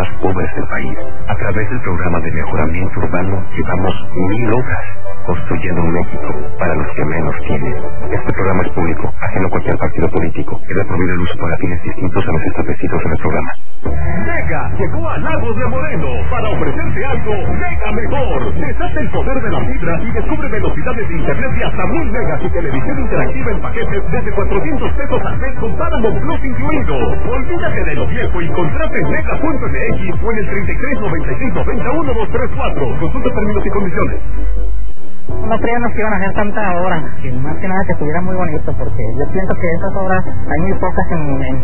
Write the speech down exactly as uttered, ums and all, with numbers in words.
más pobres del país. A través del programa de mejoramiento urbano llevamos mil obras construyendo un México para los que menos tienen. Este programa es público, ajeno a cualquier partido político. Queda prohibido el uso para fines distintos a los establecidos en el programa. Mega llegó a Lagos de Moreno para ofrecerte algo mega mejor. Desata el poder de la fibra y descubre velocidades de internet de hasta mil megas y televisión interactiva en paquetes desde cuatrocientos pesos al mes con Paramount Plus incluido. Olvídate de lo viejo y contrata en mega punto m x o en el treinta y tres noventa y cinco noventa y uno doscientos treinta y cuatro. Consulta términos y condiciones. No creíamos que iban a hacer tantas obras, que más que nada que estuviera muy bonito, porque yo pienso que esas obras hay muy pocas en, en